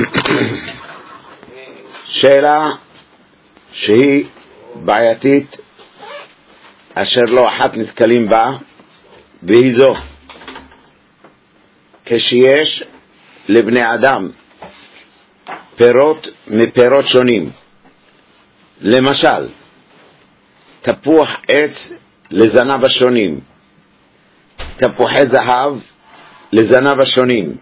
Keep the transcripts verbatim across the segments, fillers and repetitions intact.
שאלה שהיא בעייתית אשר לא אחת נתקלים בה, והיא זו: כשיש לבני אדם פירות מפירות שונים, למשל תפוח עץ לזנב השונים, תפוחי זהב לזנב השונים,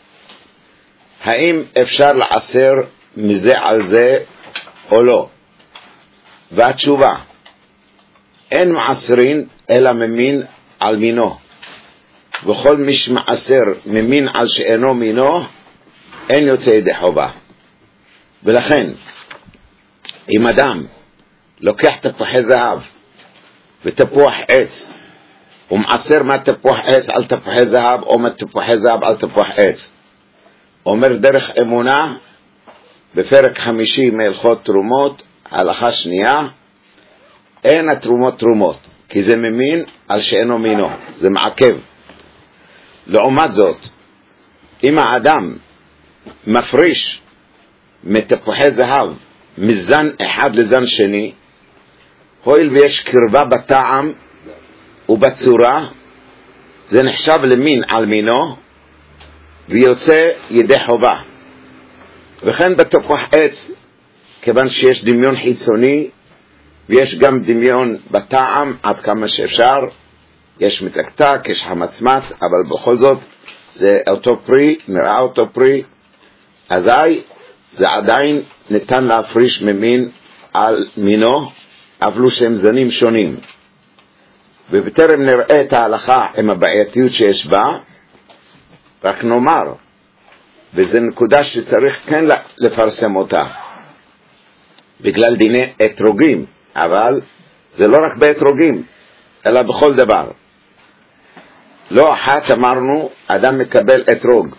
האם אפשר לעשר מזה על זה או לא? והתשובה: אין מעשרין אלא ממין על מינו, וכל מי שמעשר ממין על שאינו מינו אין יוצא ידי חובה. ולכן אם אדם לוקח תפוחי זהב ותפוח עץ ומעשר מהתפוח עץ על תפוחי זהב או מתפוחי זהב על תפוח עץ, אומר דרך אמונה בפרק חמישי מהלכות תרומות, הלכה שנייה, אין התרומות תרומות, כי זה ממין על שאינו מינו, זה מעכב. לעומת זאת, אם האדם מפריש מתפוחי זהב מזן אחד לזן שני, הואיל ויש קרבה בטעם ובצורה, זה נחשב למין על מינו ויוצא ידי חובה. וכן בתפוח עץ, כיוון שיש דמיון חיצוני ויש גם דמיון בטעם עד כמה שאפשר, יש מתקתק, יש חמצמץ, אבל בכל זאת זה אותו פרי, נראה אותו פרי, אזי זה עדיין ניתן להפריש ממין על מינו, אפילו שהם זנים שונים. ובטרם נראה את ההלכה עם הבעייתיות שיש בה, רק נאמר, וזו נקודה שצריך כן לפרסם אותה, בגלל דיני אתרוגים, אבל זה לא רק באתרוגים, אלא בכל דבר. לא אחת אמרנו, אדם מקבל אתרוג,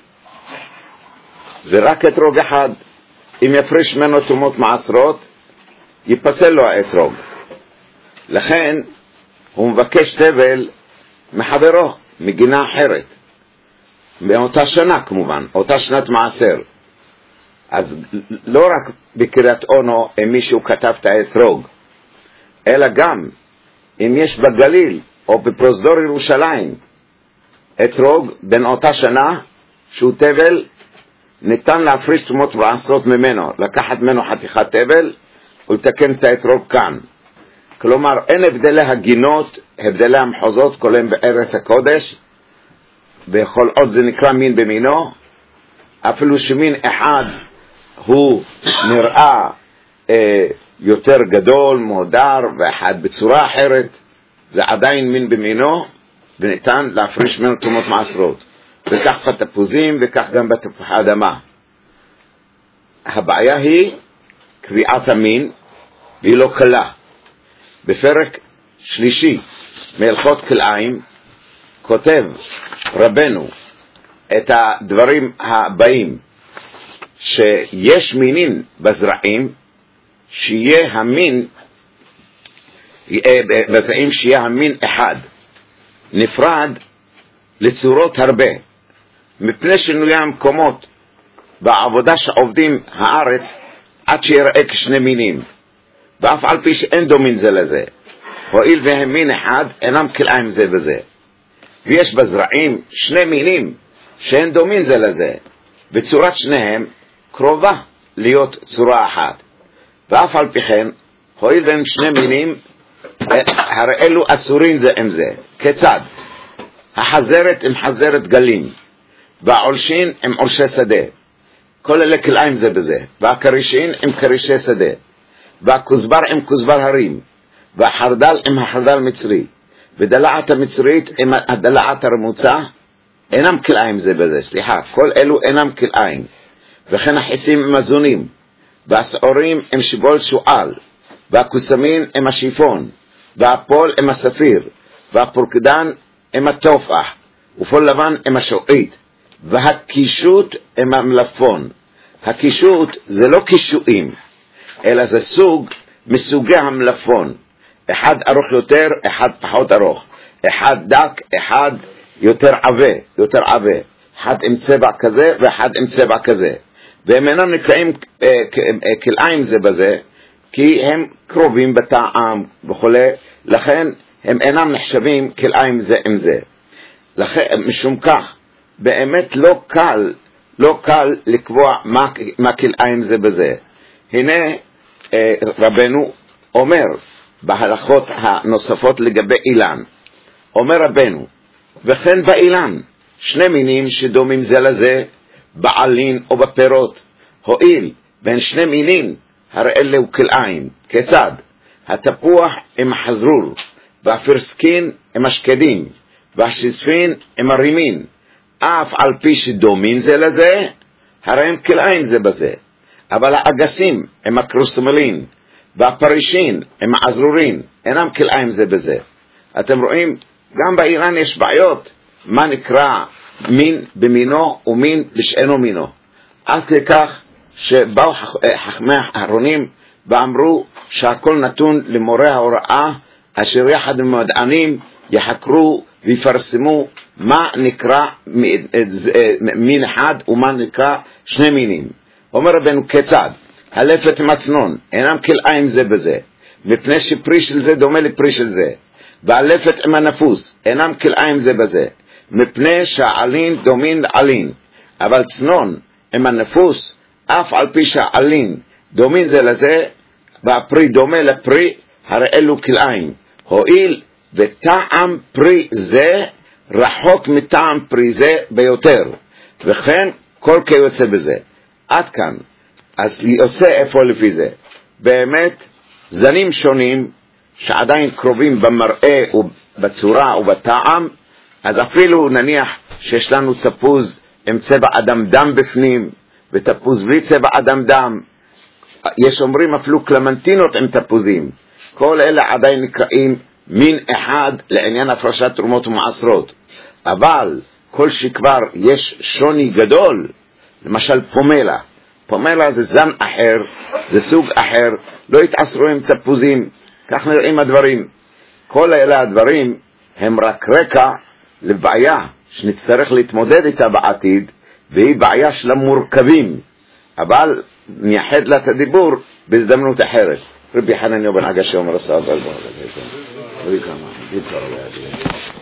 ורק אתרוג אחד, אם יפריש ממנו תרומות מעשרות, ייפסל לו האתרוג. לכן הוא מבקש תבל מחברו, מגינה אחרת, מאותה שנה כמובן, אותה שנת מעשר. אז לא רק בקריית אונו אם מישהו כתב את האתרוג, אלא גם אם יש בגליל או בפרוזדור ירושלים אתרוג בין אותה שנה שהוא תבל, ניתן להפריש תרומות מעשרות ממנו, לקחת ממנו חתיכת תבל ולתקן את האתרוג כאן. כלומר אין הבדלי הגינות, הבדלי המחוזות כולם בארץ הקודש, בכל עוד זה נקרא מין במינו, אפילו שמין אחד הוא נראה אה, יותר גדול, מודר, ואחד בצורה אחרת, זה עדיין מין במינו, וניתן להפריש ממנו תרומות מעשרות. וכך בתפוזים, וכך גם בתפוחי אדמה. הבעיה היא קביעת המין, והיא לא קלה. בפרק שלישי מהלכות כלאיים כותב רבנו את הדברים הבאים, שיש מינים בזרעים שיהיה המין בזרעים שיהיה המין אחד נפרד לצורות הרבה, מפני שינוי המקומות בעבודה שעובדים הארץ עד שיראה כשני מינים, ואף על פי שאין דומין זה לזה, הואיל והם מין אחד אינם כלאיים זה וזה, ויש בזרעים שני מינים שאין דומין זה לזה, וצורת שניהם קרובה להיות צורה אחת, ואף על פי כן הואיל והם שני מינים, הרי אלו אסורים זה עם זה. כיצד? החזרת עם חזרת גלים, והעולשין עם עולשי שדה, כל אלה כלאיים זה בזה, והקרישין עם קרישי שדה, והכוסבר עם כוסבר הרים, והחרדל עם החרדל מצרי, ודלעת המצרית עם הדלעת הרמוצה, אינם כלאיים זה בזה, סליחה, כל אלו אינם כלאיים. וכן החיטים עם הזונים, והשעורים עם שיבול שואל, והכוסמין עם השיפון, והפול עם הספיר, והפורקדן עם התופח, ופול לבן עם השועית, והקישוט עם המלפון. הקישוט זה לא קישואים, אלא זה סוג מסוגי המלפון, אחד ארוך יותר, אחד פחות ארוך, אחד דק, אחד יותר עבה, יותר עבה, אחד עם צבע כזה ואחד עם צבע כזה. והם אינם נקראים כלאיים זה בזה, כי הם קרובים בטעם וכולי, לכן הם אינם נחשבים כלאיים זה עם זה. לכן, משום כך, באמת לא קל, לא קל לקבוע מה, מה כלאיים זה בזה. הנה אה, רבנו אומר, בהלכות הנוספות לגבי אילן, אומר רבנו, וכן באילן, שני מינים שדומים זה לזה, בעלין או בפירות, הועיל בין שני מינים, הרי אלה הוא כלאיים. כיצד? התפוח עם החזרור, והפרסקין עם השקדים, והשספין עם הרימין, אף על פי שדומים זה לזה, הרי הם כלאיים זה בזה. אבל האגסים עם הקרוסטמלין, והפרישין עם העזרורין, אינם כלאיים זה בזה. אתם רואים, גם באיראן יש בעיות, מה נקרא מין במינו ומין בשאינו מינו. עד כך שבאו חכמי האחרונים ואמרו שהכל נתון למורה ההוראה, אשר יחד עם מדענים יחקרו ויפרסמו מה נקרא מין אחד ומה נקרא שני מינים. אומר רבנו, כיצד? הלפת מצנון אינם כלאיים זה בזה, מפני שפרי של זה דומה לפרי של זה, והלפת עם הנפוס אינם כלאיים זה בזה, מפני שהעלין דומין לעלין, אבל צנון עם הנפוס, אף על פי שהעלין דומין זה לזה, והפרי דומה לפרי, הרי אלו כלאיים. הועיל וטעם פרי זה רחוק מטעם פרי זה ביותר, וכן כל כיוצא בזה. עד כאן. אז יוצא איפה לפי זה? באמת זנים שונים שעדיין קרובים במראה ובצורה ובטעם, אז אפילו נניח שיש לנו תפוז עם צבע אדם דם בפנים ותפוז בלי צבע אדם דם, יש אומרים אפילו קלמנטינות עם תפוזים, כל אלה עדיין נקראים מין אחד לעניין הפרשת תרומות ומעשרות. אבל כל שכבר יש שוני גדול, למשל פומלה, פומלה זה זן אחר, זה סוג אחר, לא יתעשרו עם תפוזים, כך נראים הדברים. כל אלה הדברים הם רק רקע לבעיה שנצטרך להתמודד איתה בעתיד, והיא בעיה של המורכבים, אבל נייחד לה את הדיבור בהזדמנות אחרת. רבי חנניה בן עגשי אומר הסעד על בו